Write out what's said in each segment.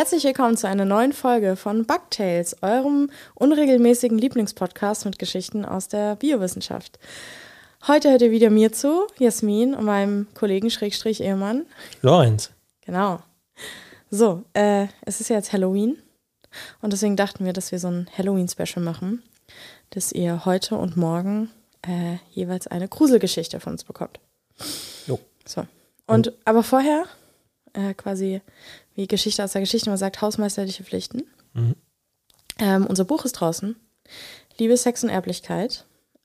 Herzlich willkommen zu einer neuen Folge von Bugtails, eurem unregelmäßigen Lieblingspodcast mit Geschichten aus der Biowissenschaft. Heute hört ihr wieder mir zu, Jasmin, und meinem Kollegen / Ehemann Lorenz. Genau. So, es ist ja jetzt Halloween und deswegen dachten wir, dass wir so ein Halloween-Special machen, dass ihr heute und morgen jeweils eine Gruselgeschichte von uns bekommt. Jo. So. Und aber vorher quasi, wie Geschichte aus der Geschichte, man sagt, hausmeisterliche Pflichten. Mhm. Unser Buch ist draußen. Liebe, Sex und Erblichkeit.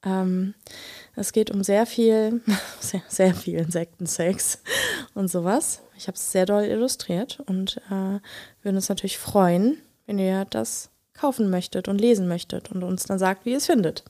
Es geht um sehr viel Insektensex und sowas. Ich habe es sehr doll illustriert und würden uns natürlich freuen, wenn ihr das kaufen möchtet und lesen möchtet und uns dann sagt, wie ihr es findet.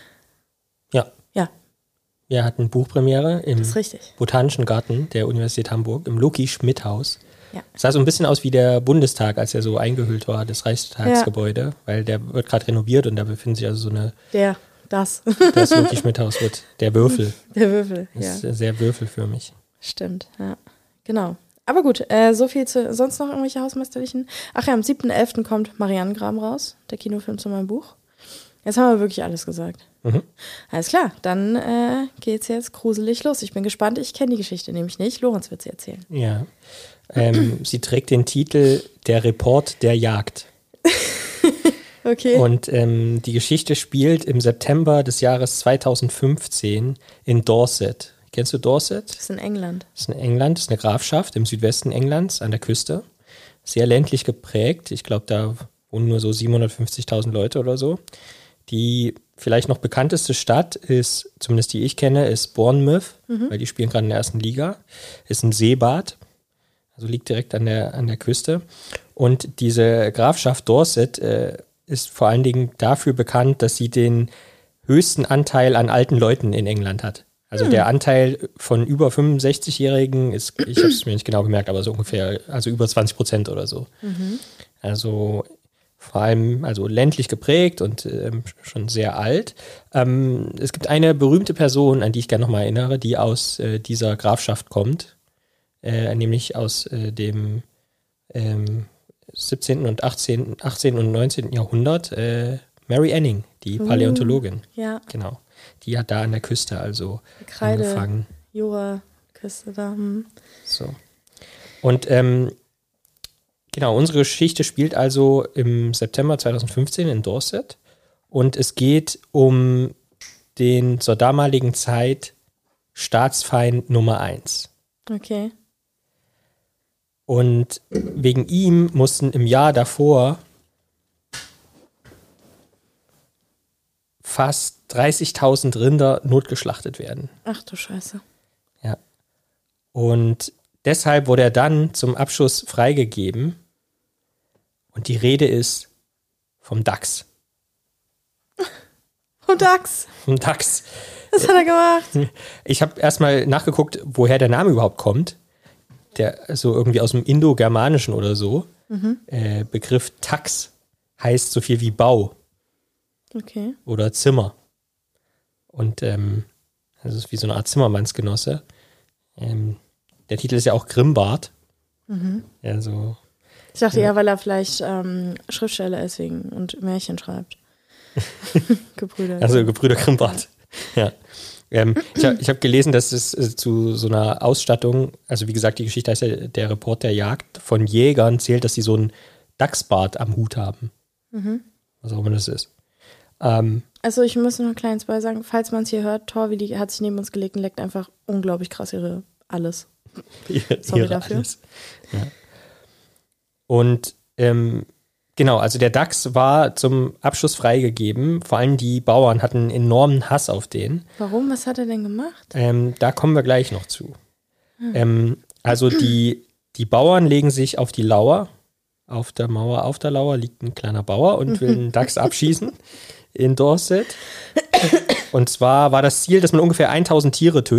Ja. Ja. Wir hatten Buchpremiere im Das ist richtig. Botanischen Garten der Universität Hamburg, im Loki-Schmidt-Haus. Ja. Sah so ein bisschen aus wie der Bundestag, als er so eingehüllt war, das Reichstagsgebäude, weil der wird gerade renoviert und da befindet sich also so eine... Das Loki-Schmidt-Haus wird der Würfel. Der Würfel, ja. Das ist sehr würfelförmig. Stimmt, ja. Genau. Aber gut, so viel zu sonst noch irgendwelche hausmeisterlichen. Ach ja, am 7.11. kommt Marianengraben raus, der Kinofilm zu meinem Buch. Jetzt haben wir wirklich alles gesagt. Mhm. Alles klar, dann geht's jetzt gruselig los. Ich bin gespannt, ich kenne die Geschichte nämlich nicht. Lorenz wird sie erzählen. Ja. Sie trägt den Titel Der Report der Jagd. Okay. Und die Geschichte spielt im September des Jahres 2015 in Dorset. Kennst du Dorset? Das ist in England. Das ist in England, das ist eine Grafschaft im Südwesten Englands an der Küste. Sehr ländlich geprägt. Ich glaube, da wohnen nur so 750.000 Leute oder so. Die vielleicht noch bekannteste Stadt ist, zumindest die ich kenne, ist Bournemouth, weil die spielen gerade in der ersten Liga. Ist ein Seebad, also liegt direkt an der Küste. Und diese Grafschaft Dorset ist vor allen Dingen dafür bekannt, dass sie den höchsten Anteil an alten Leuten in England hat. Also der Anteil von über 65-Jährigen ist, ich habe es mir nicht genau gemerkt, aber so ungefähr, also über 20% oder so. Mhm. Also vor allem also ländlich geprägt und schon sehr alt. Es gibt eine berühmte Person, an die ich gerne nochmal erinnere, die aus dieser Grafschaft kommt, nämlich aus dem 17. und 18. und 19. Jahrhundert, Mary Anning, die Paläontologin. Ja. Genau. Die hat da an der Küste also angefangen. Jura-Küste da. So. Und genau, unsere Geschichte spielt also im September 2015 in Dorset und es geht um den zur damaligen Zeit Staatsfeind Nummer 1. Okay. Und wegen ihm mussten im Jahr davor fast 30.000 Rinder notgeschlachtet werden. Ach du Scheiße. Ja. Und deshalb wurde er dann zum Abschuss freigegeben. Und die Rede ist vom Dachs. Vom Dachs. Vom Dachs. Was hat er gemacht? Ich habe erstmal nachgeguckt, woher der Name überhaupt kommt. Der so irgendwie aus dem Indo-Germanischen oder so. Begriff Tax heißt so viel wie Bau. Okay. Oder Zimmer. Und das ist wie so eine Art Zimmermannsgenosse. Der Titel ist ja auch Grimbart. Ja, so. Ich dachte eher, weil er vielleicht Schriftsteller ist und Märchen schreibt. Gebrüder. Also Gebrüder Grimbart. Ja. Ich hab gelesen, dass es zu so einer Ausstattung, also wie gesagt, die Geschichte heißt ja Der Report der Jagd, von Jägern zählt, dass sie so einen Dachsbart am Hut haben. Was auch immer das ist. Also ich muss noch ein kleines Bei sagen, falls man es hier hört, Torvi hat sich neben uns gelegt und leckt einfach unglaublich krass ihre alles. Sorry dafür. Alles. Ja. Und genau, also der Dachs war zum Abschuss freigegeben. Vor allem die Bauern hatten enormen Hass auf den. Warum? Was hat er denn gemacht? Da kommen wir gleich noch zu. Also die Bauern legen sich auf die Lauer. Auf der Mauer, auf der Lauer liegt ein kleiner Bauer und will einen Dachs abschießen in Dorset. Und zwar war das Ziel, dass man ungefähr 1000 Tiere tötet.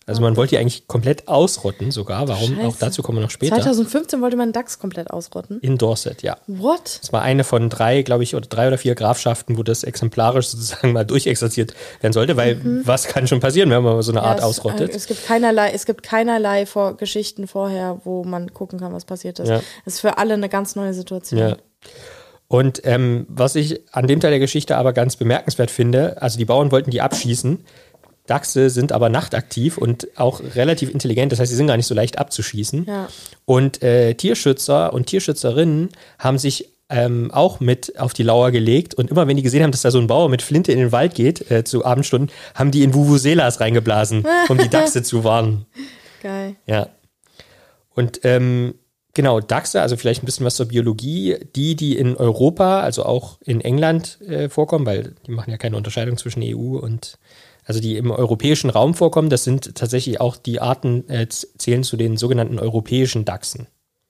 Also man wollte die eigentlich komplett ausrotten sogar. Warum? Scheiße. Auch dazu kommen wir noch später. 2015 wollte man Dachs komplett ausrotten. In Dorset, ja. What? Das war eine von 3, glaube ich, oder 3 oder 4 Grafschaften, wo das exemplarisch sozusagen mal durchexerziert werden sollte, weil was kann schon passieren, wenn man so eine Art ausrottet? Es gibt keinerlei Geschichten vorher, wo man gucken kann, was passiert ist. Ja. Das ist für alle eine ganz neue Situation. Ja. Und was ich an dem Teil der Geschichte aber ganz bemerkenswert finde, also die Bauern wollten die abschießen, Dachse sind aber nachtaktiv und auch relativ intelligent, das heißt, sie sind gar nicht so leicht abzuschießen. Ja. Und Tierschützer und Tierschützerinnen haben sich auch mit auf die Lauer gelegt und immer wenn die gesehen haben, dass da so ein Bauer mit Flinte in den Wald geht, zu Abendstunden, haben die in Vuvuzelas reingeblasen, um die Dachse zu warnen. Geil. Ja. Und genau, Dachse, also vielleicht ein bisschen was zur Biologie, die in Europa, also auch in England vorkommen, weil die machen ja keine Unterscheidung zwischen EU und also die im europäischen Raum vorkommen, das sind tatsächlich auch die Arten, zählen zu den sogenannten europäischen Dachsen.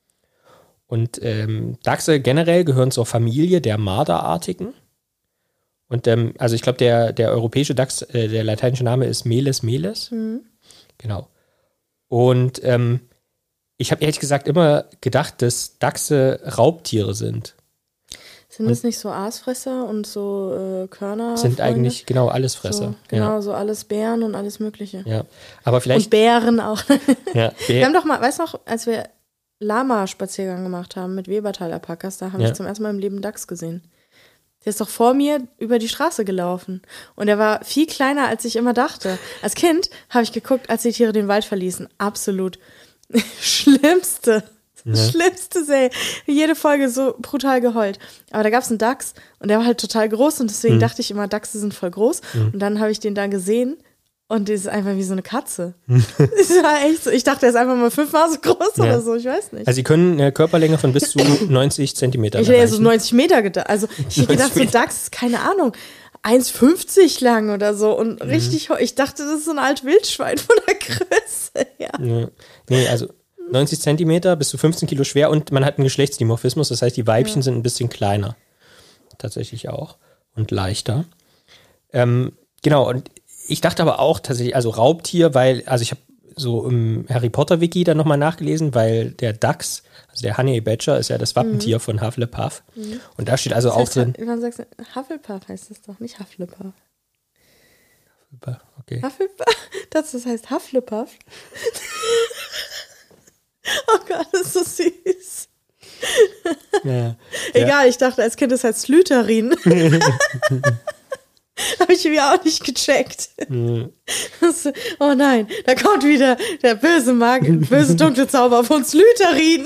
Und Dachse generell gehören zur Familie der Marderartigen. Und also ich glaube, der europäische Dachs, der lateinische Name ist Meles meles. Genau. Und ich habe ehrlich gesagt immer gedacht, dass Dachse Raubtiere sind. Sind das nicht so Aasfresser und so Körner? Sind eigentlich genau Allesfresser. So, genau, so alles Bären und alles Mögliche. Ja, aber vielleicht. Und Bären auch. Ja, wir haben doch mal, weißt du noch, als wir Lama-Spaziergang gemacht haben mit Webertal-Alpakas, da haben wir zum ersten Mal im Leben Dachs gesehen. Der ist doch vor mir über die Straße gelaufen. Und er war viel kleiner, als ich immer dachte. Als Kind habe ich geguckt, als die Tiere den Wald verließen. Absolut Schlimmste. Schlimmste Serie. Jede Folge so brutal geheult. Aber da gab es einen Dachs und der war halt total groß und deswegen dachte ich immer, Dachse sind voll groß. Und dann habe ich den da gesehen und der ist einfach wie so eine Katze. Das war echt so. Ich dachte, der ist einfach mal 5-mal so groß oder so, ich weiß nicht. Also sie können eine Körperlänge von bis zu 90 Zentimetern Ich hätte ja so 90 Meter gedacht. Also ich hätte gedacht, so ein Dachs ist, keine Ahnung, 1,50 lang oder so und richtig, ich dachte, das ist so ein alt Wildschwein von der Größe. Ja. Nee, also 90 Zentimeter bis zu 15 Kilo schwer und man hat einen Geschlechtsdimorphismus, das heißt, die Weibchen sind ein bisschen kleiner. Tatsächlich auch. Und leichter. Genau, und ich dachte aber auch tatsächlich, also Raubtier, weil, also ich habe so im Harry Potter Wiki dann nochmal nachgelesen, weil der Dachs, also der Honey Badger, ist ja das Wappentier von Hufflepuff. Und da steht also das heißt, auch drin. Man sagt, Hufflepuff heißt das doch, nicht Hufflepuff. Okay. Hufflepuff? Das heißt Hufflepuff. Oh Gott, das ist so süß. Ja. Egal, ich dachte als Kind, das heißt Slytherin. Habe ich mir auch nicht gecheckt. Oh nein, da kommt wieder der böse dunkle Zauber von Slytherin.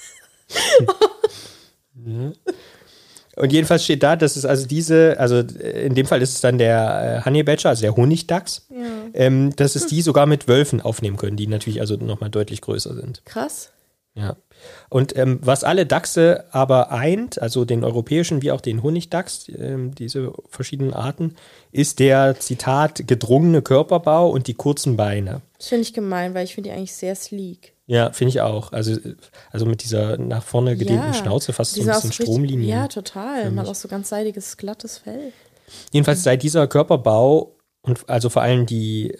Und jedenfalls steht da, dass es also also in dem Fall ist es dann der Honey Badger, also der Honigdachs, dass es die sogar mit Wölfen aufnehmen können, die natürlich also nochmal deutlich größer sind. Krass. Ja. Und was alle Dachse aber eint, also den europäischen wie auch den Honigdachs, diese verschiedenen Arten, ist der, Zitat, gedrungene Körperbau und die kurzen Beine. Das finde ich gemein, weil ich finde die eigentlich sehr sleek. Ja, finde ich auch. Also mit dieser nach vorne gedehnten Schnauze, fast so ein bisschen Stromlinien. Ja, total. Man hat auch so ganz seidiges, glattes Fell. Jedenfalls sei dieser Körperbau und also vor allem die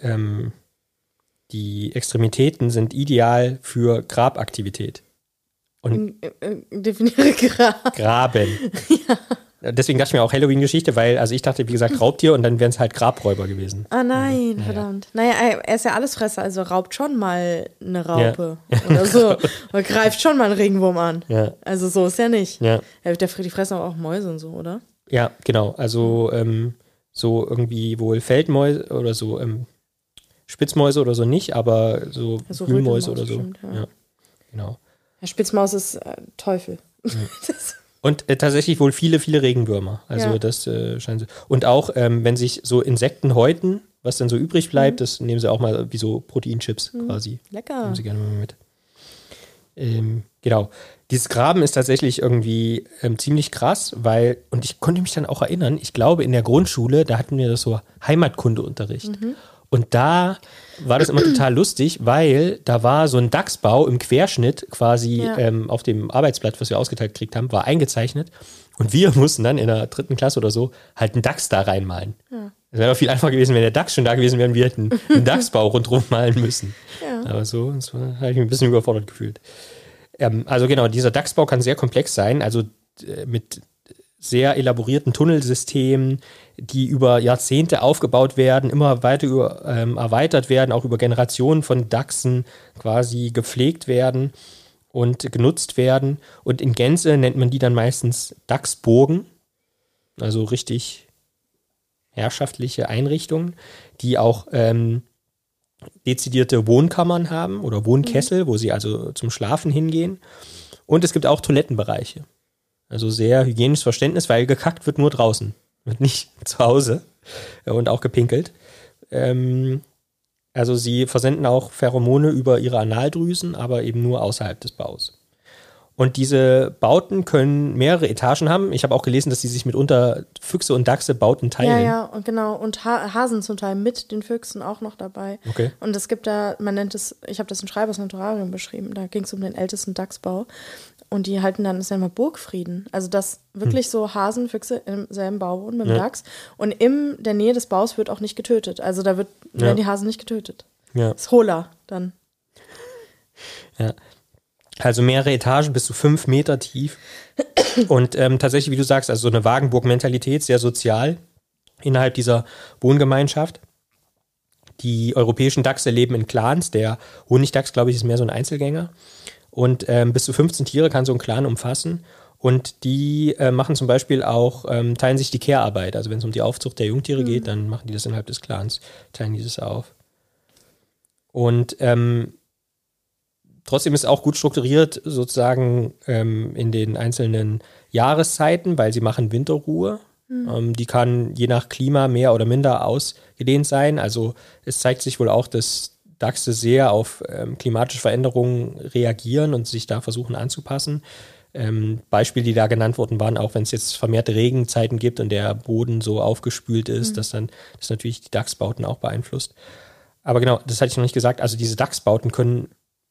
Extremitäten sind ideal für Grabaktivität. Und definiere Graben. Ja. Deswegen dachte ich mir auch Halloween-Geschichte, weil, also ich dachte, wie gesagt, Raubtier und dann wären es halt Grabräuber gewesen. Ah nein, verdammt. Naja, er ist ja Allesfresser, also raubt schon mal eine Raupe oder so. Oder greift schon mal einen Regenwurm an. Ja. Also so ist ja nicht. Ja. Die fressen aber auch Mäuse und so, oder? Ja, genau. Also so irgendwie wohl Feldmäuse oder so Spitzmäuse oder so nicht, aber so Wühlmäuse oder so. Bestimmt, ja, genau. Ja, Spitzmaus ist Teufel. Ja. Und tatsächlich wohl viele, viele Regenwürmer. Also das scheint so. Und auch, wenn sich so Insekten häuten, was dann so übrig bleibt, das nehmen sie auch mal wie so Proteinchips quasi. Lecker. Nehmen sie gerne mal mit. Genau. Dieses Graben ist tatsächlich irgendwie ziemlich krass, weil, und ich konnte mich dann auch erinnern, ich glaube in der Grundschule, da hatten wir das so Heimatkundeunterricht. Und da war das immer total lustig, weil da war so ein Dachsbau im Querschnitt quasi auf dem Arbeitsblatt, was wir ausgeteilt gekriegt haben, war eingezeichnet. Und wir mussten dann in der 3. Klasse oder so halt einen Dachs da reinmalen. Ja. Es wäre doch viel einfacher gewesen, wenn der Dachs schon da gewesen wäre und wir hätten einen Dachsbau rundherum malen müssen. Ja. Aber so, habe ich mich ein bisschen überfordert gefühlt. Also genau, dieser Dachsbau kann sehr komplex sein, also mit sehr elaborierten Tunnelsystemen, die über Jahrzehnte aufgebaut werden, immer weiter erweitert werden, auch über Generationen von Dachsen quasi gepflegt werden und genutzt werden. Und in Gänze nennt man die dann meistens Dachsburgen, also richtig herrschaftliche Einrichtungen, die auch dezidierte Wohnkammern haben oder Wohnkessel, wo sie also zum Schlafen hingehen. Und es gibt auch Toilettenbereiche. Also sehr hygienisches Verständnis, weil gekackt wird nur draußen, wird nicht zu Hause und auch gepinkelt. Also sie versenden auch Pheromone über ihre Analdrüsen, aber eben nur außerhalb des Baus. Und diese Bauten können mehrere Etagen haben. Ich habe auch gelesen, dass sie sich mitunter Füchse und Dachse Bauten teilen. Ja, und genau. Und Hasen zum Teil mit den Füchsen auch noch dabei. Okay. Und es gibt da, man nennt es, ich habe das in Schreibers Naturarium beschrieben, da ging es um den ältesten Dachsbau. Und die halten dann, das nennt man Burgfrieden. Also dass wirklich so Hasen, Füchse im selben Bau wohnen mit dem Dachs. Und in der Nähe des Baus wird auch nicht getötet. Also da werden die Hasen nicht getötet. Ja. Ist hohler dann. Ja. Also mehrere Etagen bis zu 5 Meter tief. Und tatsächlich, wie du sagst, also so eine Wagenburg-Mentalität, sehr sozial innerhalb dieser Wohngemeinschaft. Die europäischen Dachse leben in Clans. Der Honigdachs, glaube ich, ist mehr so ein Einzelgänger. Und bis zu 15 Tiere kann so ein Clan umfassen. Und die machen zum Beispiel auch, teilen sich die Care-Arbeit. Also wenn es um die Aufzucht der Jungtiere geht, dann machen die das innerhalb des Clans, teilen die das auf. Und trotzdem ist es auch gut strukturiert, sozusagen in den einzelnen Jahreszeiten, weil sie machen Winterruhe. Die kann je nach Klima mehr oder minder ausgedehnt sein. Also es zeigt sich wohl auch, dass Dachse sehr auf klimatische Veränderungen reagieren und sich da versuchen anzupassen. Beispiele, die da genannt wurden, waren auch, wenn es jetzt vermehrte Regenzeiten gibt und der Boden so aufgespült ist, dass dann das natürlich die Dachsbauten auch beeinflusst. Aber genau, das hatte ich noch nicht gesagt. Also diese Dachsbauten können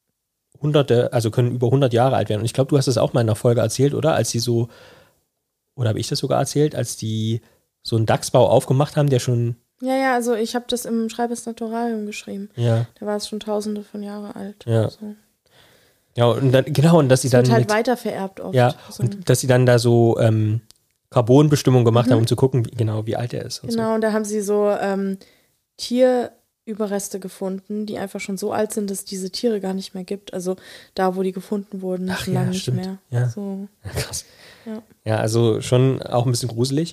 können über 100 Jahre alt werden. Und ich glaube, du hast das auch mal in einer Folge erzählt, oder? Als die so, oder habe ich das sogar erzählt, als die so einen Dachsbau aufgemacht haben, der schon... Ja, also ich habe das im Schreibers Naturarium geschrieben. Ja. Da war es schon tausende von Jahren alt. Ja. So. Ja, und dann, genau, und dass sie Das dann... wird halt weitervererbt oft. Ja, so. und dass sie dann da so Carbonbestimmungen gemacht haben, um zu gucken, wie alt er ist. Und genau, und da haben sie so Tierüberreste gefunden, die einfach schon so alt sind, dass es diese Tiere gar nicht mehr gibt. Also da, wo die gefunden wurden, schon lange nicht mehr. Ja. So. Ja, krass. Ja. Ja, also schon auch ein bisschen gruselig.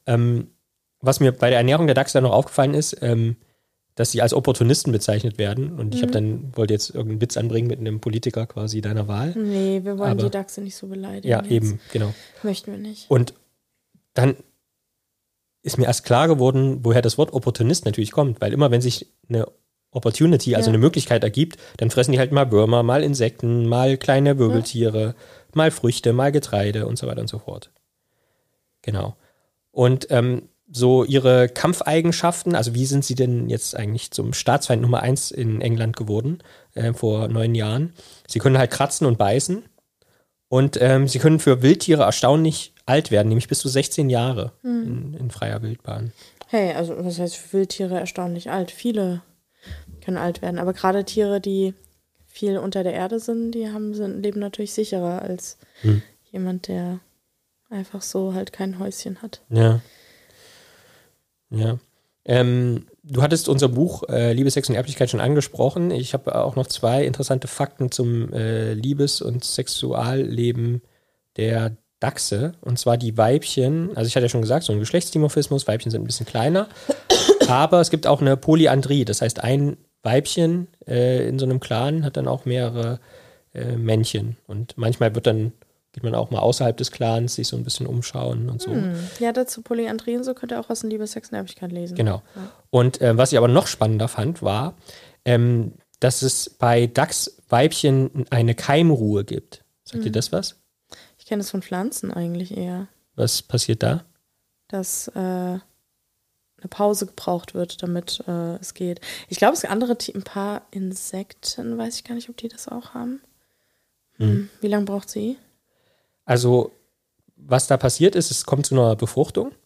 Was mir bei der Ernährung der Dachse noch aufgefallen ist, dass sie als Opportunisten bezeichnet werden. Und ich wollte jetzt irgendeinen Witz anbringen mit einem Politiker quasi deiner Wahl. Nee, wir wollen die Dachse nicht so beleidigen. Ja, jetzt. eben, genau. Möchten wir nicht. Und dann ist mir erst klar geworden, woher das Wort Opportunist natürlich kommt. Weil immer, wenn sich eine Opportunity, also eine Möglichkeit ergibt, dann fressen die halt mal Würmer, mal Insekten, mal kleine Wirbeltiere, mal Früchte, mal Getreide und so weiter und so fort. Genau. Und so ihre Kampfeigenschaften, also wie sind sie denn jetzt eigentlich zum Staatsfeind Nummer 1 in England geworden, vor 9 Jahren? Sie können halt kratzen und beißen und sie können für Wildtiere erstaunlich alt werden, nämlich bis zu 16 Jahre in freier Wildbahn. Hey, also was heißt für Wildtiere erstaunlich alt? Viele können alt werden, aber gerade Tiere, die viel unter der Erde sind, leben natürlich sicherer als jemand, der einfach so halt kein Häuschen hat. Ja. Ja. Du hattest unser Buch Liebe, Sex und Erblichkeit schon angesprochen. Ich habe auch noch 2 interessante Fakten zum Liebes- und Sexualleben der Dachse. Und zwar die Weibchen, also ich hatte ja schon gesagt, so ein Geschlechtsdimorphismus, Weibchen sind ein bisschen kleiner, aber es gibt auch eine Polyandrie. Das heißt, ein Weibchen in so einem Clan hat dann auch mehrere Männchen. Und manchmal geht man auch mal außerhalb des Clans sich so ein bisschen umschauen und so. Ja, dazu Polyandrie und so könnt ihr auch was in Liebe, Sex und Erbigkeit lesen. Genau. Ja. Und was ich aber noch spannender fand, war, dass es bei Dachsweibchen eine Keimruhe gibt. Sagt dir das was? Ich kenne das von Pflanzen eigentlich eher, Was passiert da? dass eine Pause gebraucht wird, damit es geht. Ich glaube, es gibt ein paar Insekten, weiß ich gar nicht, ob die das auch haben. Wie lange braucht sie? Also, was da passiert ist, es kommt zu einer Befruchtung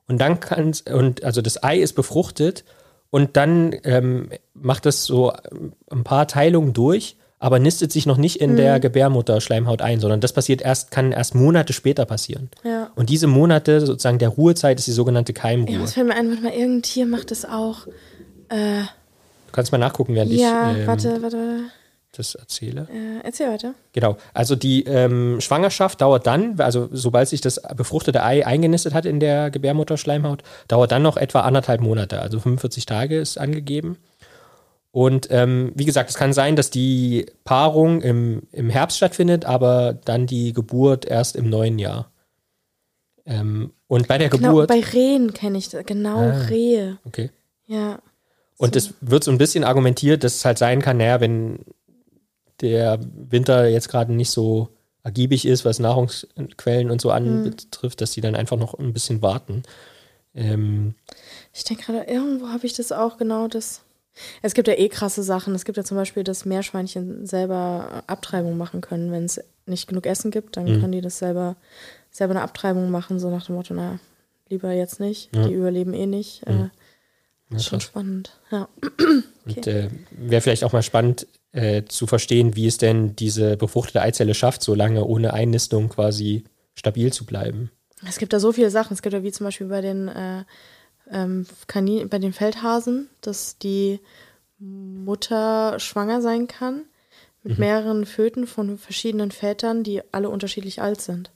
und dann also das Ei ist befruchtet und dann macht das so ein paar Teilungen durch, aber nistet sich noch nicht in der Gebärmutterschleimhaut ein, sondern das kann erst Monate später passieren. Ja. Und diese Monate, sozusagen der Ruhezeit, ist die sogenannte Keimruhe. Ja, das fällt mir ein, warte mal, irgendein Tier macht das auch. Du kannst mal nachgucken, während Ja, ich warte. das erzähle. Erzähl weiter. Genau, also die Schwangerschaft dauert dann, also sobald sich das befruchtete Ei eingenistet hat in der Gebärmutterschleimhaut, dauert dann noch etwa 1,5 Monate, also 45 Tage ist angegeben. Und wie gesagt, es kann sein, dass die Paarung im Herbst stattfindet, aber dann die Geburt erst im neuen Jahr. Und bei der Geburt... Bei Rehen kenne ich das, Rehe. Okay. Ja. Und es wird so ein bisschen argumentiert, dass es halt sein kann, naja, wenn der Winter jetzt gerade nicht so ergiebig ist, was Nahrungsquellen und so anbetrifft, dass die dann einfach noch ein bisschen warten. Ich denke gerade, irgendwo habe ich das auch genau das. Es gibt ja krasse Sachen. Es gibt ja zum Beispiel, dass Meerschweinchen selber Abtreibung machen können. Wenn es nicht genug Essen gibt, dann können die das selber eine Abtreibung machen, so nach dem Motto, na, lieber jetzt nicht, die überleben eh nicht. Das ist schon spannend, ja. Okay. Und wäre vielleicht auch mal spannend zu verstehen, wie es denn diese befruchtete Eizelle schafft, so lange ohne Einnistung quasi stabil zu bleiben. Es gibt da so viele Sachen. Es gibt ja wie zum Beispiel bei den bei den Feldhasen, dass die Mutter schwanger sein kann mit mehreren Föten von verschiedenen Vätern, die alle unterschiedlich alt sind.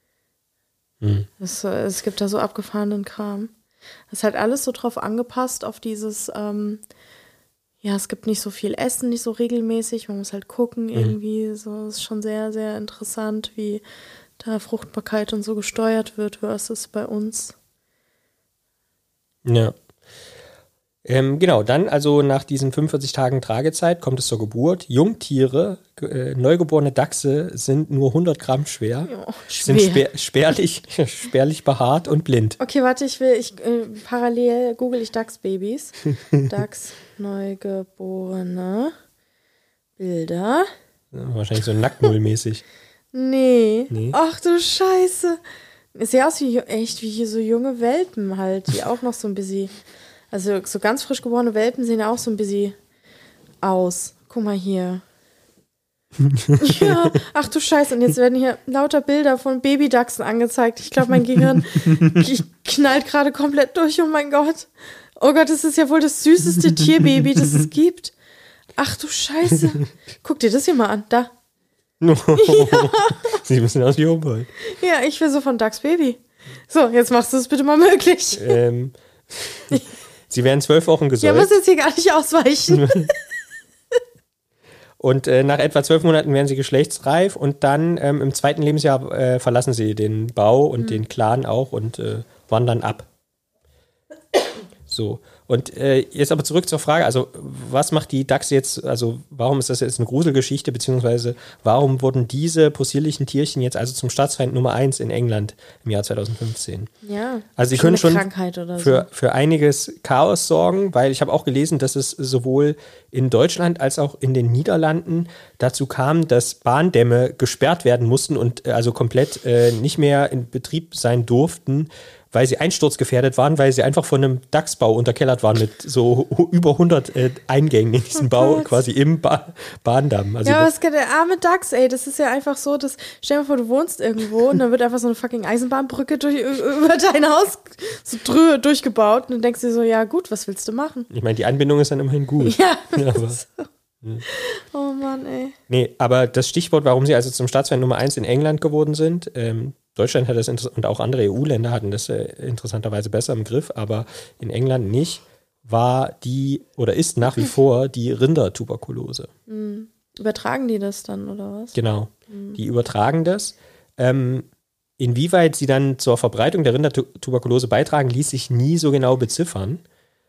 Es gibt da so abgefahrenen Kram. Das ist halt alles so drauf angepasst auf dieses, es gibt nicht so viel Essen, nicht so regelmäßig, man muss halt gucken irgendwie, so ist schon sehr, sehr interessant, wie da Fruchtbarkeit und so gesteuert wird versus bei uns. Ja. Genau, dann also nach diesen 45 Tagen Tragezeit kommt es zur Geburt. Jungtiere, neugeborene Dachse sind nur 100 Gramm schwer, sind spärlich behaart und blind. Okay, warte, parallel google ich Dachsbabys. Dachs, neugeborene Bilder. Wahrscheinlich so nacktmullmäßig. Nee. Ach du Scheiße. Es sieht aus wie hier so junge Welpen halt, die auch noch so ein bisschen, also so ganz frisch geborene Welpen sehen ja auch so ein bisschen aus. Guck mal hier. Ja, ach du Scheiße, und jetzt werden hier lauter Bilder von Babydachsen angezeigt. Ich glaube, mein Gehirn knallt gerade komplett durch, oh mein Gott. Oh Gott, das ist ja wohl das süßeste Tierbaby, das es gibt. Ach du Scheiße. Guck dir das hier mal an, da. Ja. Sieht ein bisschen aus wie Humboldt. Ja, ich will so von Dachs Baby. So, jetzt machst du es bitte mal möglich. Sie werden 12 Wochen gesäugt. Ja, muss jetzt hier gar nicht ausweichen. Und nach etwa 12 Monaten werden sie geschlechtsreif und dann im 2. Lebensjahr verlassen sie den Bau und den Clan auch und wandern ab. So. Und jetzt aber zurück zur Frage, also was macht die Dachse jetzt, also warum ist das jetzt eine Gruselgeschichte, beziehungsweise warum wurden diese possierlichen Tierchen jetzt also zum Staatsfeind Nummer 1 in England im Jahr 2015? Ja, also sie können schon Krankheit oder für einiges Chaos sorgen, weil ich habe auch gelesen, dass es sowohl in Deutschland als auch in den Niederlanden dazu kam, dass Bahndämme gesperrt werden mussten und also komplett nicht mehr in Betrieb sein durften, weil sie einsturzgefährdet waren, weil sie einfach von einem Dachsbau unterkellert waren mit so über 100 Eingängen in diesem Bau, quasi im Bahndamm. Also ja, aber der arme Dachs, ey, das ist ja einfach so, stell dir mal vor, du wohnst irgendwo und dann wird einfach so eine fucking Eisenbahnbrücke über dein Haus so durchgebaut und dann denkst du dir so, ja gut, was willst du machen? Ich meine, die Anbindung ist dann immerhin gut. Ja, aber, oh Mann, ey. Nee, aber das Stichwort, warum sie also zum Staatsfeind Nummer 1 in England geworden sind, Deutschland hat das und auch andere EU-Länder hatten das interessanterweise besser im Griff, aber in England nicht, war oder ist nach wie vor die Rindertuberkulose. Übertragen die das dann, oder was? Genau, die übertragen das. Inwieweit sie dann zur Verbreitung der Rindertuberkulose beitragen, ließ sich nie so genau beziffern.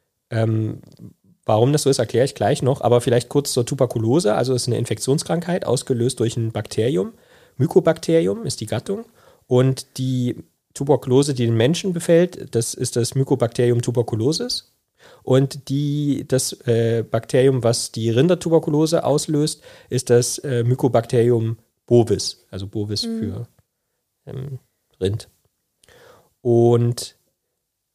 Warum das so ist, erkläre ich gleich noch, aber vielleicht kurz zur Tuberkulose. Also es ist eine Infektionskrankheit, ausgelöst durch ein Bakterium. Mycobacterium ist die Gattung. Und die Tuberkulose, die den Menschen befällt, das ist das Mycobacterium tuberculosis. Und das Bakterium, was die Rindertuberkulose auslöst, ist das Mycobacterium bovis, also bovis für Rind. Und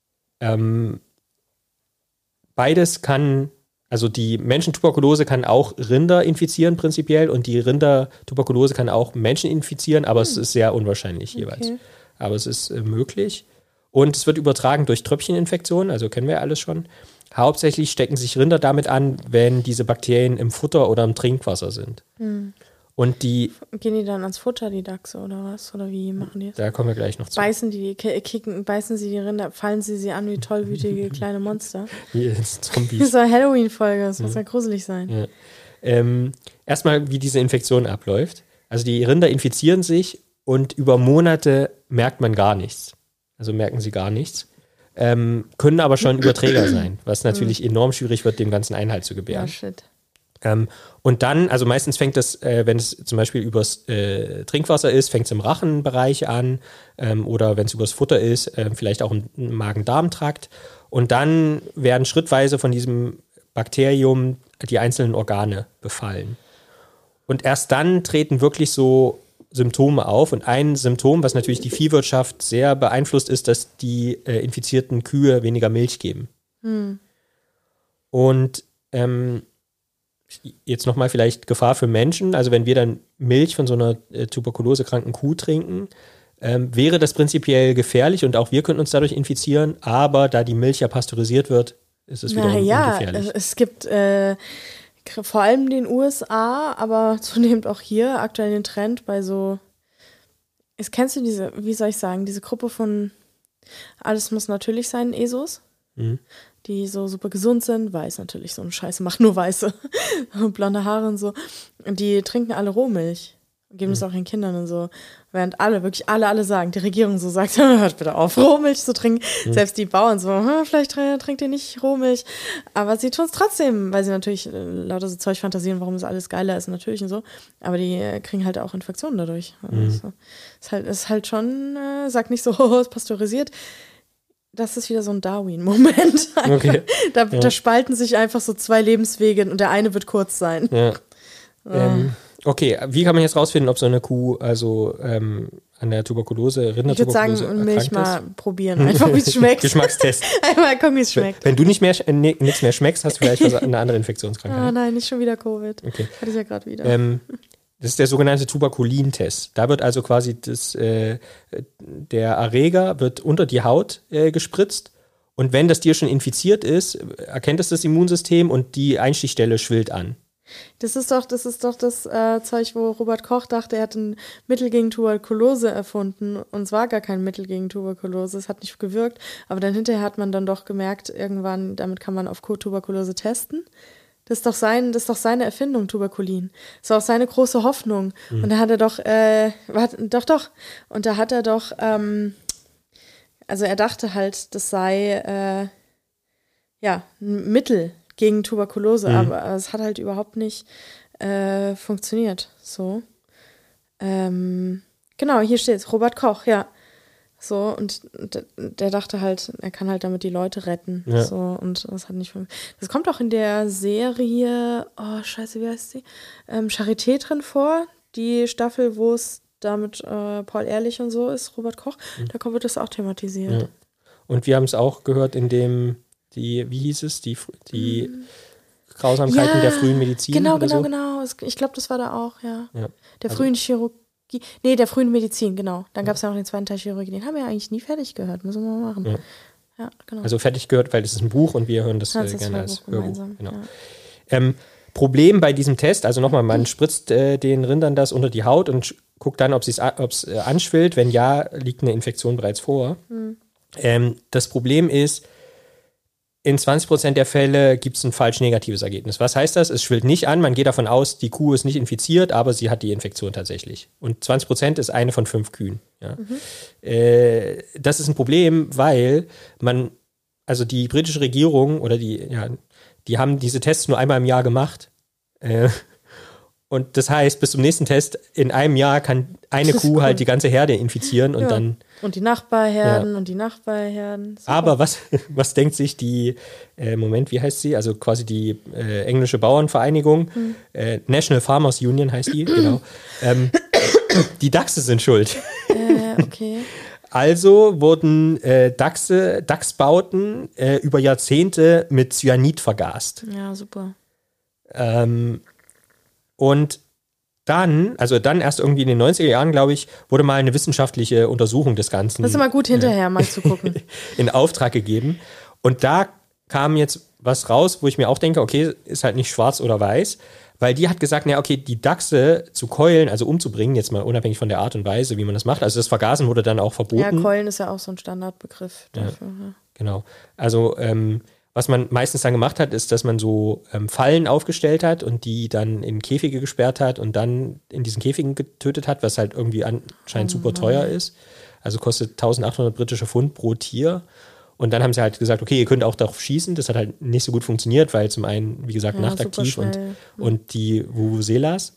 Beides kann, also die Menschentuberkulose kann auch Rinder infizieren prinzipiell und die Rindertuberkulose kann auch Menschen infizieren, aber es ist sehr unwahrscheinlich jeweils. Okay. Aber es ist möglich. Und es wird übertragen durch Tröpfcheninfektionen, also kennen wir ja alles schon. Hauptsächlich stecken sich Rinder damit an, wenn diese Bakterien im Futter oder im Trinkwasser sind. Und Gehen die dann ans Futter, die Dachse, oder was? Oder wie machen die das? Da kommen wir gleich noch zu. Beißen sie die Rinder, fallen sie an wie tollwütige kleine Monster? Wie jetzt Das Zombies. ist eine Halloween-Folge, das muss ja gruselig sein. Ja. Erstmal, wie diese Infektion abläuft. Also die Rinder infizieren sich und über Monate merkt man gar nichts. Also merken sie gar nichts. Können aber schon Überträger sein, was natürlich enorm schwierig wird, dem ganzen Einhalt zu gewähren. Ja, shit. Und dann, also meistens fängt das, wenn es zum Beispiel übers Trinkwasser ist, fängt es im Rachenbereich an oder wenn es übers Futter ist, vielleicht auch im Magen-Darm-Trakt. Und dann werden schrittweise von diesem Bakterium die einzelnen Organe befallen. Und erst dann treten wirklich so Symptome auf. Und ein Symptom, was natürlich die Viehwirtschaft sehr beeinflusst, ist, dass die infizierten Kühe weniger Milch geben. Und jetzt nochmal vielleicht Gefahr für Menschen. Also wenn wir dann Milch von so einer tuberkulosekranken Kuh trinken, wäre das prinzipiell gefährlich und auch wir könnten uns dadurch infizieren. Aber da die Milch ja pasteurisiert wird, ist es wiederum ungefährlich. Es gibt vor allem in den USA, aber zunehmend auch hier aktuell den Trend bei so, kennst du diese, wie soll ich sagen, diese Gruppe von alles muss natürlich sein, ESOs? Die so super gesund sind, weiß natürlich, so eine Scheiße macht nur Weiße, blonde Haare und so. Und die trinken alle Rohmilch, geben es auch ihren Kindern und so. Während wirklich alle sagen, die Regierung so sagt, hört bitte auf, Rohmilch zu trinken. Selbst die Bauern so, vielleicht trinkt ihr nicht Rohmilch. Aber sie tun es trotzdem, weil sie natürlich lauter so Zeug fantasieren, warum es alles geiler ist, natürlich und so. Aber die kriegen halt auch Infektionen dadurch. Also, ist halt schon, sagt nicht so, es pasteurisiert. Das ist wieder so ein Darwin-Moment. Okay. Da spalten sich einfach so zwei Lebenswege und der eine wird kurz sein. Ja. Okay, wie kann man jetzt rausfinden, ob so eine Kuh also an der Rindertuberkulose Ich würde sagen, Milch mal probieren, einfach wie es schmeckt. Geschmackstest. Einmal gucken, wie es schmeckt. Wenn du nichts mehr schmeckst, hast du vielleicht eine andere Infektionskrankheit. Nein, nicht schon wieder Covid. Okay. Hatte ich ja gerade wieder. Das ist der sogenannte Tuberkulin-Test. Da wird also quasi der Erreger wird unter die Haut gespritzt und wenn das Tier schon infiziert ist, erkennt es das Immunsystem und die Einstichstelle schwillt an. Das ist doch das Zeug, wo Robert Koch dachte, er hat ein Mittel gegen Tuberkulose erfunden und es war gar kein Mittel gegen Tuberkulose, es hat nicht gewirkt, aber dann hinterher hat man dann doch gemerkt, irgendwann, damit kann man auf Tuberkulose testen. Das ist doch seine Erfindung, Tuberkulin. Das war auch seine große Hoffnung. Und da hat er doch, und da hat er doch, also er dachte halt, das sei, ein Mittel gegen Tuberkulose, aber es hat halt überhaupt nicht funktioniert. So. Genau, hier steht's, Robert Koch, ja. So, und der dachte halt, er kann halt damit die Leute retten. Ja. So, und das hat nicht funktioniert. Das kommt auch in der Serie, wie heißt sie? Charité drin vor. Die Staffel, wo es da mit Paul Ehrlich und so ist, Robert Koch. Da wird das auch thematisiert. Ja. Und wir haben es auch gehört in dem, wie hieß es? Die Grausamkeiten der frühen Medizin. Genau. Ich glaube, das war da auch, ja. Der frühen Chirurgie. Der frühen Medizin, genau. Dann gab es ja noch den zweiten Teil Chirurgie. Den haben wir ja eigentlich nie fertig gehört. Müssen wir mal machen. Ja, genau. Also fertig gehört, weil das ist ein Buch und wir hören das gerne als Hörbuch. Genau. Ja. Problem bei diesem Test, also nochmal, man spritzt den Rindern das unter die Haut und guckt dann, ob es anschwillt. Wenn ja, liegt eine Infektion bereits vor. Das Problem ist, in 20% der Fälle gibt es ein falsch negatives Ergebnis. Was heißt das? Es schwillt nicht an, man geht davon aus, die Kuh ist nicht infiziert, aber sie hat die Infektion tatsächlich. Und 20% ist eine von 5 Kühen. Ja. Das ist ein Problem, weil also die britische Regierung oder die haben diese Tests nur einmal im Jahr gemacht. Und das heißt, bis zum nächsten Test in einem Jahr kann eine Kuh halt die ganze Herde infizieren und dann. Und die Nachbarherden und die Nachbarherden. Super. Aber was denkt sich die, wie heißt sie? Also quasi die englische Bauernvereinigung, National Farmers Union heißt die, genau. Die Dachse sind schuld. Okay. Also wurden Dachsbauten über Jahrzehnte mit Cyanid vergast. Ja, super. Und dann erst irgendwie in den 90er Jahren, glaube ich, wurde mal eine wissenschaftliche Untersuchung des Ganzen Das ist immer gut hinterher mal zu gucken. in Auftrag gegeben. Und da kam jetzt was raus, wo ich mir auch denke, okay, ist halt nicht schwarz oder weiß, weil die hat gesagt, na okay, die Dachse zu keulen, also umzubringen, jetzt mal unabhängig von der Art und Weise, wie man das macht, also das Vergasen wurde dann auch verboten. Ja, keulen ist ja auch so ein Standardbegriff dafür. Ja. Genau. Also was man meistens dann gemacht hat, ist, dass man so Fallen aufgestellt hat und die dann in Käfige gesperrt hat und dann in diesen Käfigen getötet hat, was halt irgendwie anscheinend super teuer ist. Also kostet 1800 britische Pfund pro Tier. Und dann haben sie halt gesagt, okay, ihr könnt auch darauf schießen. Das hat halt nicht so gut funktioniert, weil zum einen, wie gesagt, nachtaktiv und die Vuvuzelas.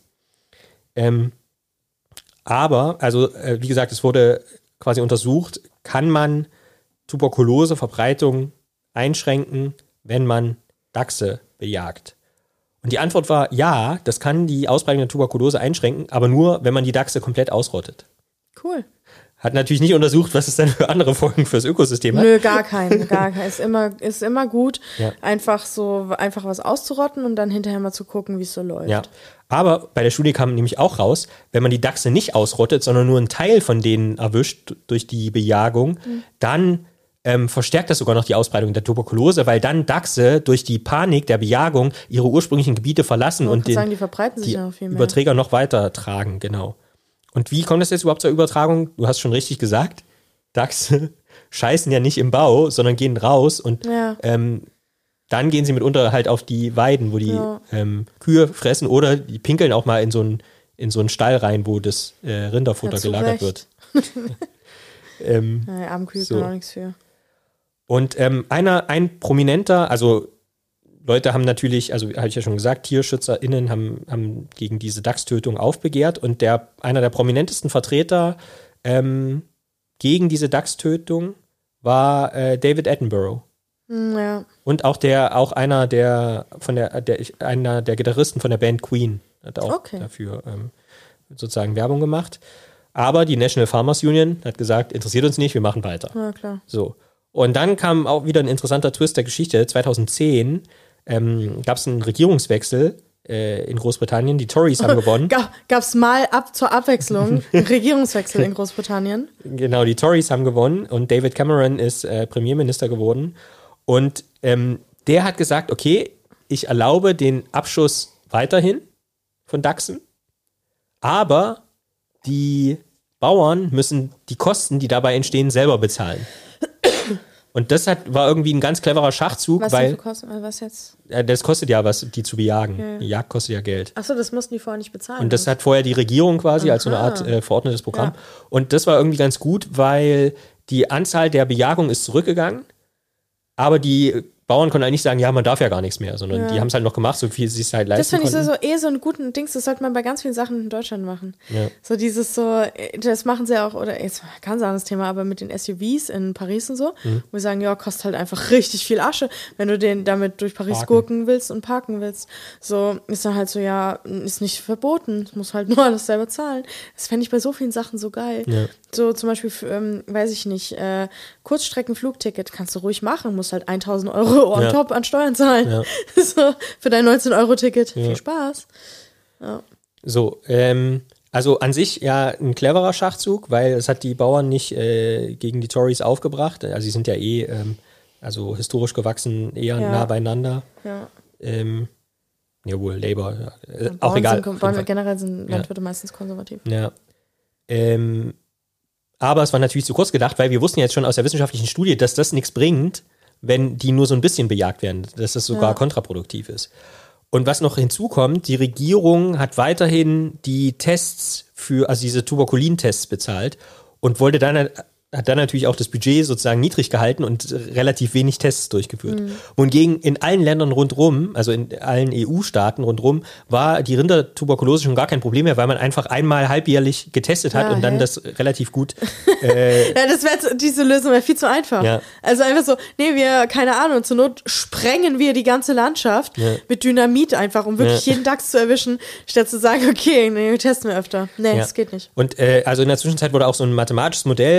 Aber, also wie gesagt, es wurde quasi untersucht, kann man Tuberkuloseverbreitung einschränken, wenn man Dachse bejagt? Und die Antwort war, ja, das kann die Ausbreitung der Tuberkulose einschränken, aber nur, wenn man die Dachse komplett ausrottet. Cool. Hat natürlich nicht untersucht, was es dann für andere Folgen fürs Ökosystem hat. Nö, gar keinen. Ist immer gut, einfach was auszurotten und dann hinterher mal zu gucken, wie es so läuft. Ja, aber bei der Studie kam nämlich auch raus, wenn man die Dachse nicht ausrottet, sondern nur einen Teil von denen erwischt durch die Bejagung, dann verstärkt das sogar noch die Ausbreitung der Tuberkulose, weil dann Dachse durch die Panik der Bejagung ihre ursprünglichen Gebiete verlassen und die verbreiten sich noch viel mehr. Überträger noch weiter tragen, genau. Und wie kommt es jetzt überhaupt zur Übertragung? Du hast schon richtig gesagt, Dachse scheißen ja nicht im Bau, sondern gehen raus und dann gehen sie mitunter halt auf die Weiden, wo die Kühe fressen oder die pinkeln auch mal in so einen Stall rein, wo das Rinderfutter gelagert wird. Armen Kühe können auch nichts für. Und ein prominenter, also Leute haben natürlich, also habe ich ja schon gesagt, TierschützerInnen haben gegen diese Dachstötung aufbegehrt und einer der prominentesten Vertreter gegen diese Dachstötung war David Attenborough. Ja. Und auch einer der Gitarristen von der Band Queen hat auch dafür sozusagen Werbung gemacht. Aber die National Farmers Union hat gesagt, interessiert uns nicht, wir machen weiter. Ja, klar. So. Und dann kam auch wieder ein interessanter Twist der Geschichte. 2010 gab es einen Regierungswechsel in Großbritannien. Die Tories haben gewonnen. Gab es mal zur Abwechslung einen Regierungswechsel in Großbritannien? Genau, die Tories haben gewonnen und David Cameron ist Premierminister geworden. Und der hat gesagt, okay, ich erlaube den Abschuss weiterhin von Dachsen, aber die Bauern müssen die Kosten, die dabei entstehen, selber bezahlen. Und das war irgendwie ein ganz cleverer Schachzug, Was jetzt? Das kostet ja was, die zu bejagen. Ja. Die Jagd kostet ja Geld. Achso, das mussten die vorher nicht bezahlen. Und das hat vorher die Regierung quasi als so eine Art verordnetes Programm. Ja. Und das war irgendwie ganz gut, weil die Anzahl der Bejagungen ist zurückgegangen, aber die Bauern konnten eigentlich sagen, ja, man darf ja gar nichts mehr, sondern die haben es halt noch gemacht, so viel sie es halt leisten konnten. Das finde ich so einen guten Dings, das sollte man bei ganz vielen Sachen in Deutschland machen. Ja. So das machen sie auch, oder jetzt ganz anderes Thema, aber mit den SUVs in Paris und so, wo wir sagen, ja, kostet halt einfach richtig viel Asche, wenn du den damit durch Paris gurken willst und parken willst. So ist dann halt so, ja, ist nicht verboten, muss halt nur alles selber zahlen. Das fände ich bei so vielen Sachen so geil. Ja. So zum Beispiel, weiß ich nicht, Kurzstreckenflugticket kannst du ruhig machen, musst halt 1.000 Euro on top an Steuern zahlen. Ja. So, für dein 19-Euro-Ticket. Ja. Viel Spaß. Ja. So, also an sich ja ein cleverer Schachzug, weil es hat die Bauern nicht gegen die Tories aufgebracht. Also sie sind ja also historisch gewachsen, eher nah beieinander. Ja. Jawohl, Labour. Auch egal. Generell sind Landwirte meistens konservativ. Ja. Aber es war natürlich zu kurz gedacht, weil wir wussten jetzt schon aus der wissenschaftlichen Studie, dass das nichts bringt, wenn die nur so ein bisschen bejagt werden, dass das sogar kontraproduktiv ist. Und was noch hinzukommt, die Regierung hat weiterhin die Tests also diese Tuberkulin-Tests bezahlt und hat dann natürlich auch das Budget sozusagen niedrig gehalten und relativ wenig Tests durchgeführt. Wohingegen in allen Ländern rundherum, also in allen EU-Staaten rundherum, war die Rindertuberkulose schon gar kein Problem mehr, weil man einfach einmal halbjährlich getestet hat und dann das relativ gut diese Lösung wäre viel zu einfach. Ja. Also einfach so, keine Ahnung, zur Not sprengen wir die ganze Landschaft mit Dynamit einfach, um wirklich jeden Dachs zu erwischen, statt zu sagen, okay, testen wir öfter. Das geht nicht. Und also in der Zwischenzeit wurde auch so ein mathematisches Modell dann veröffentlicht,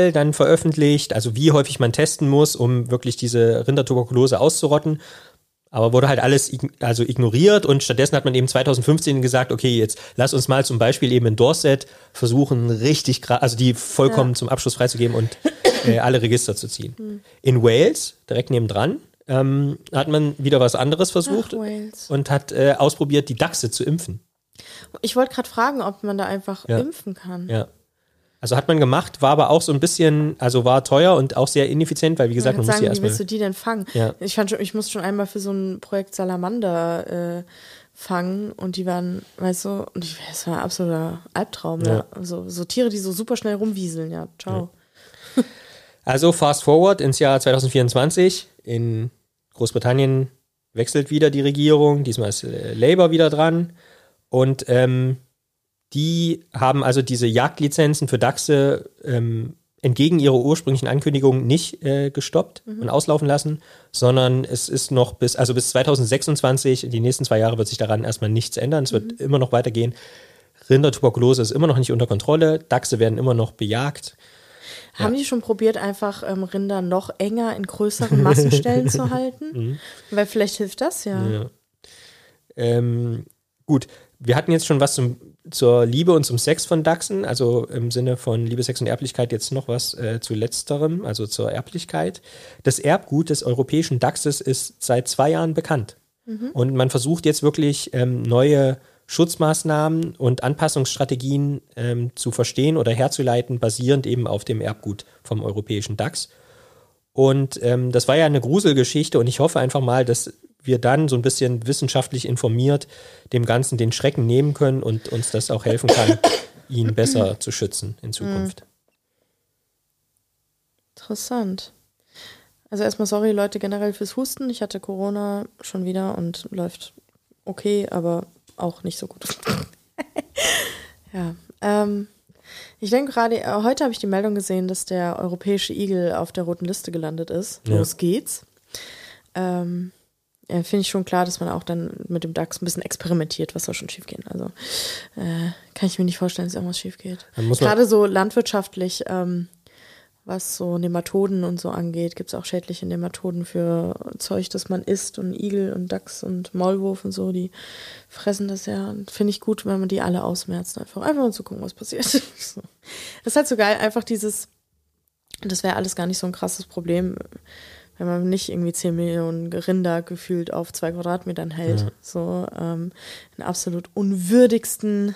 veröffentlicht, also wie häufig man testen muss, um wirklich diese Rindertuberkulose auszurotten. Aber wurde halt alles ignoriert und stattdessen hat man eben 2015 gesagt, okay, jetzt lass uns mal zum Beispiel eben in Dorset versuchen, also die vollkommen zum Abschluss freizugeben und alle Register zu ziehen. In Wales, direkt nebendran, hat man wieder was anderes versucht und hat ausprobiert, die Dachse zu impfen. Ich wollte gerade fragen, ob man da einfach impfen kann. Ja. Also hat man gemacht, war aber auch so ein bisschen, also war teuer und auch sehr ineffizient, weil wie gesagt, man muss ja erstmal... Wie willst du die denn fangen? Ja. Ich musste schon einmal für so ein Projekt Salamander fangen und die waren, weißt du, es war ein absoluter Albtraum. Ja. Also, so Tiere, die so super schnell rumwieseln, ja, ciao. Ja. Also fast forward ins Jahr 2024. In Großbritannien wechselt wieder die Regierung, diesmal ist Labour wieder dran und die haben also diese Jagdlizenzen für Dachse entgegen ihrer ursprünglichen Ankündigung nicht gestoppt und auslaufen lassen, sondern es ist noch bis 2026, die nächsten 2 Jahre wird sich daran erstmal nichts ändern, es wird immer noch weitergehen. Rindertuberkulose ist immer noch nicht unter Kontrolle, Dachse werden immer noch bejagt. Haben die schon probiert, einfach Rinder noch enger in größeren Massenstellen zu halten? Weil vielleicht hilft das ja. Gut, wir hatten jetzt schon was zur Liebe und zum Sex von Dachsen, also im Sinne von Liebe, Sex und Erblichkeit jetzt noch was zu letzterem, also zur Erblichkeit. Das Erbgut des europäischen Dachses ist seit 2 Jahren bekannt. Und man versucht jetzt wirklich neue Schutzmaßnahmen und Anpassungsstrategien zu verstehen oder herzuleiten, basierend eben auf dem Erbgut vom europäischen Dachs. Und das war ja eine Gruselgeschichte und ich hoffe einfach mal, dass wir dann so ein bisschen wissenschaftlich informiert dem Ganzen den Schrecken nehmen können und uns das auch helfen kann, ihn besser zu schützen in Zukunft. Interessant. Also erstmal sorry Leute generell fürs Husten. Ich hatte Corona schon wieder und läuft okay, aber auch nicht so gut. Ich denke gerade, heute habe ich die Meldung gesehen, dass der europäische Igel auf der roten Liste gelandet ist. Ja. Los geht's. Finde ich schon klar, dass man auch dann mit dem Dachs ein bisschen experimentiert, was soll schon schief gehen. Also kann ich mir nicht vorstellen, dass irgendwas schief geht. Gerade so landwirtschaftlich, was so Nematoden und so angeht, gibt es auch schädliche Nematoden für Zeug, das man isst und Igel und Dachs und Maulwurf und so, die fressen das ja. Finde ich gut, wenn man die alle ausmerzt. Einfach mal zu gucken, was passiert. So. Das ist halt so geil, einfach das wäre alles gar nicht so ein krasses Problem, wenn man nicht irgendwie 10 Millionen Rinder gefühlt auf 2 Quadratmetern hält. Ja. So in absolut unwürdigsten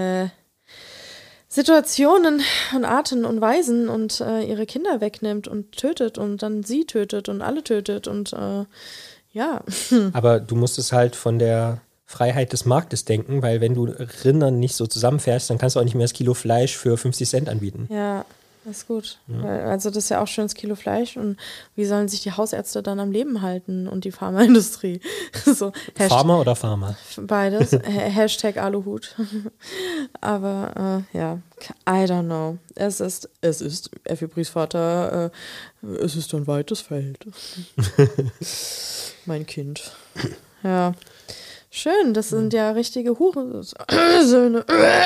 Situationen und Arten und Weisen und ihre Kinder wegnimmt und tötet und dann sie tötet und alle tötet und ja. Aber du musst es halt von der Freiheit des Marktes denken, weil wenn du Rindern nicht so zusammenfährst, dann kannst du auch nicht mehr das Kilo Fleisch für 50 Cent anbieten. Ja. Das ist gut. Ja. Also das ist ja auch schon das Kilo Fleisch und wie sollen sich die Hausärzte dann am Leben halten und die Pharmaindustrie? So, Pharma oder Pharma? Beides. Hashtag Aluhut. Aber ja, I don't know. Es ist Effi Bries Vater, es ist ein weites Feld. Mein Kind. Ja. Schön, das sind ja richtige Hurensöhne.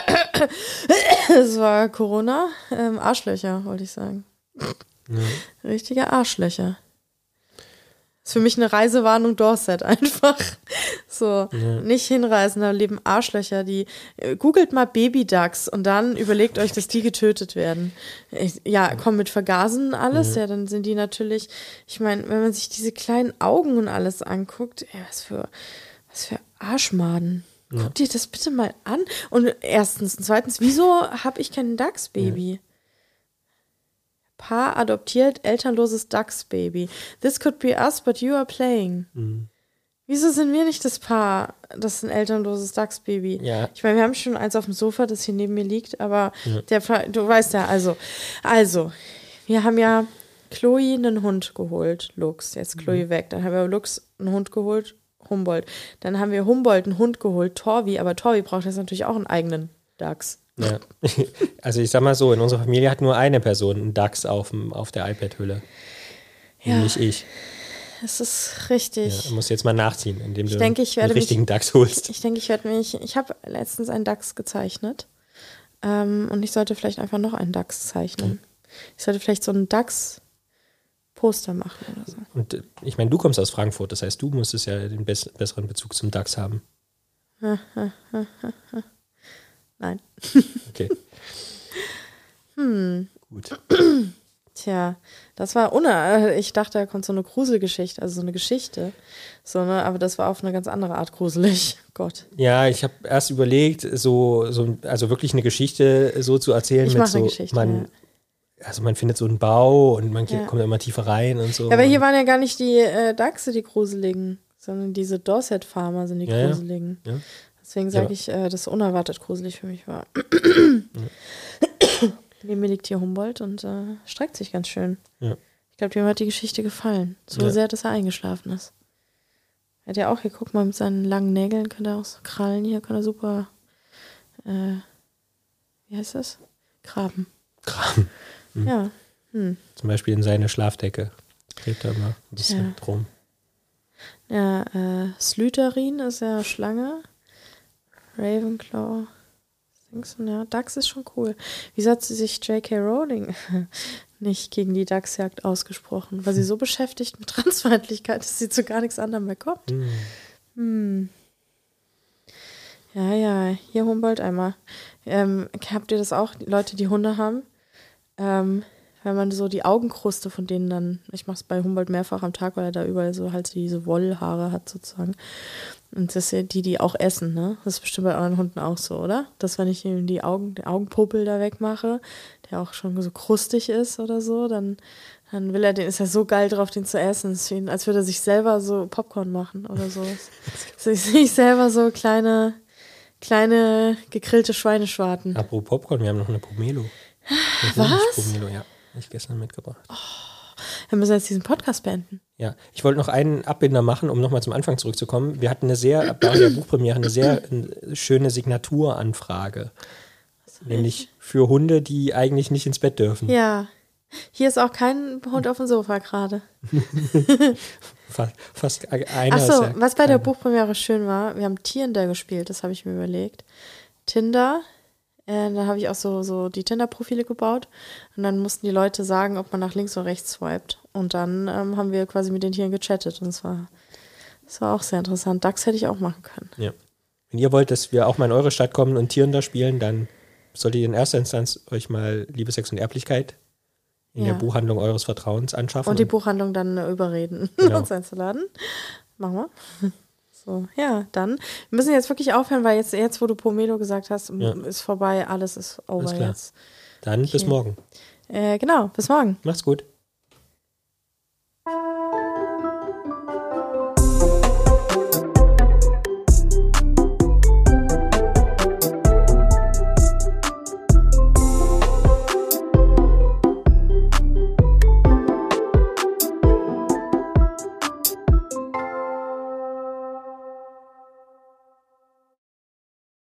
Es war Corona. Arschlöcher, wollte ich sagen. Ja. Richtige Arschlöcher. Ist für mich eine Reisewarnung Dorset einfach. So, nicht hinreisen, da leben Arschlöcher, die googelt mal Babyducks und dann überlegt euch, dass die getötet werden. Komm, mit Vergasen und alles, dann sind die natürlich, ich meine, wenn man sich diese kleinen Augen und alles anguckt, was für Arschmaden. Ja. Guck dir das bitte mal an. Und erstens. Und zweitens, wieso habe ich kein Dachsbaby? Ja. Paar adoptiert, elternloses Dachsbaby. This could be us, but you are playing. Wieso sind wir nicht das Paar, das ist ein elternloses Dachsbaby? Ja. Ich meine, wir haben schon eins auf dem Sofa, das hier neben mir liegt, aber du weißt ja, also, wir haben ja Chloe einen Hund geholt, Lux. Jetzt Chloe weg. Dann haben wir Lux einen Hund geholt, Humboldt. Dann haben wir Humboldt einen Hund geholt, Torvi, aber Torvi braucht jetzt natürlich auch einen eigenen Dachs. Ja. Also ich sag mal so, in unserer Familie hat nur eine Person einen Dachs auf der iPad-Hülle. Ja. Nicht ich. Das ist richtig. Ja, du musst jetzt mal nachziehen, indem du einen richtigen Dachs holst. Ich habe letztens einen Dachs gezeichnet und ich sollte vielleicht einfach noch einen Dachs zeichnen. Ich sollte vielleicht so einen DAX-Poster machen oder so. Und ich meine, du kommst aus Frankfurt, das heißt, du musstest ja den besseren Bezug zum DAX haben. Nein. Okay. Gut. Tja, das war ich dachte, da kommt so eine Gruselgeschichte, also so eine Geschichte. So, ne? Aber das war auf eine ganz andere Art gruselig. Gott. Ja, ich habe erst überlegt, also wirklich eine Geschichte so zu erzählen. Ich mit mache so, eine Geschichte, Also man findet so einen Bau und man kommt immer tiefer rein und so. Ja, aber hier waren ja gar nicht die Dachse, die gruseligen, sondern diese Dorset-Farmer sind die gruseligen. Ja. Deswegen sage ich, dass unerwartet gruselig für mich war. Neben mir liegt hier Humboldt und streckt sich ganz schön. Ja. Ich glaube, dem hat die Geschichte gefallen. So sehr, dass er eingeschlafen ist. Er hat ja auch hier, guck mal, mit seinen langen Nägeln kann er auch so krallen. Hier kann er super, wie heißt das? Graben. Ja. Zum Beispiel in seine Schlafdecke. Dreht er mal ein bisschen drum. Ja, Slytherin ist ja Schlange. Ravenclaw. Ja, Dachs ist schon cool. Wieso hat sie sich J.K. Rowling nicht gegen die Dachsjagd ausgesprochen? War sie so beschäftigt mit Transfeindlichkeit, dass sie zu gar nichts anderem mehr kommt? Ja, hier Humboldt einmal. Habt ihr das auch, die Leute, die Hunde haben? Wenn man so die Augenkruste von denen dann, ich mache es bei Humboldt mehrfach am Tag, weil er da überall so halt diese Wollhaare hat sozusagen. Und das sind die auch essen, ne? Das ist bestimmt bei euren Hunden auch so, oder? Dass wenn ich ihm den Augenpuppel da wegmache, der auch schon so krustig ist oder so, dann will er ist er so geil drauf, den zu essen. Es ist für ihn, als würde er sich selber so Popcorn machen oder so. Sich selber so kleine gegrillte Schweineschwarten. Apropos Popcorn, wir haben noch eine Pomelo. Was? Pomelo, ja. Habe ich gestern mitgebracht. Wir müssen jetzt diesen Podcast beenden. Ja, ich wollte noch einen Abbinder machen, um nochmal zum Anfang zurückzukommen. Wir hatten bei der Buchpremiere eine sehr schöne Signaturanfrage. Nämlich für Hunde, die eigentlich nicht ins Bett dürfen. Ja. Hier ist auch kein Hund auf dem Sofa gerade. Fast einer. Achso, was bei der Buchpremiere schön war, wir haben Tinder gespielt, das habe ich mir überlegt. Tinder, da habe ich auch so die Tinder-Profile gebaut und dann mussten die Leute sagen, ob man nach links oder rechts swiped. Und dann haben wir quasi mit den Tieren gechattet und das war auch sehr interessant. DAX hätte ich auch machen können. Ja. Wenn ihr wollt, dass wir auch mal in eure Stadt kommen und Tinder spielen, dann solltet ihr in erster Instanz euch mal Liebe, Sex und Erblichkeit in der Buchhandlung eures Vertrauens anschaffen. Und die Buchhandlung dann überreden, uns einzuladen. Machen wir. So, ja, dann. Wir müssen jetzt wirklich aufhören, weil jetzt wo du Pomelo gesagt hast, ist vorbei, alles ist over jetzt. Dann bis morgen. Genau, bis morgen. Macht's gut.